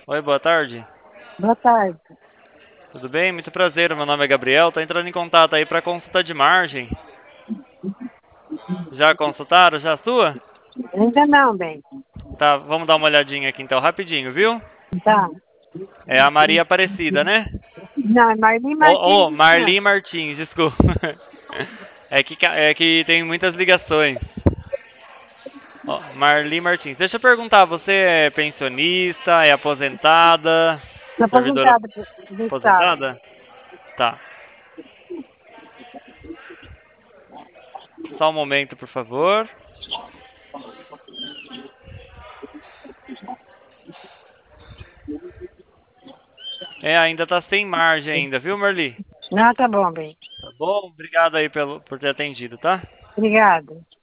Oi, boa tarde. Boa tarde. Tudo bem? Muito prazer. Meu nome é Gabriel. Tô entrando em contato aí para consulta de margem. Já consultaram? Já a sua? Ainda não, bem. Tá, vamos dar uma olhadinha aqui então, rapidinho, viu? Tá. É a Maria Aparecida, né? Não, é Marli Ô, Martins de Marli França. Martins, desculpa. É que tem muitas ligações. Ó, Marli Martins. Deixa eu perguntar, você é pensionista, é aposentada, Sou servidora aposentada do Estado. aposentada? Tá. Só um momento, por favor. É, ainda tá sem margem ainda, viu, Marli? Não, tá bom, bem. Tá bom? Obrigado aí por ter atendido, tá? Obrigada.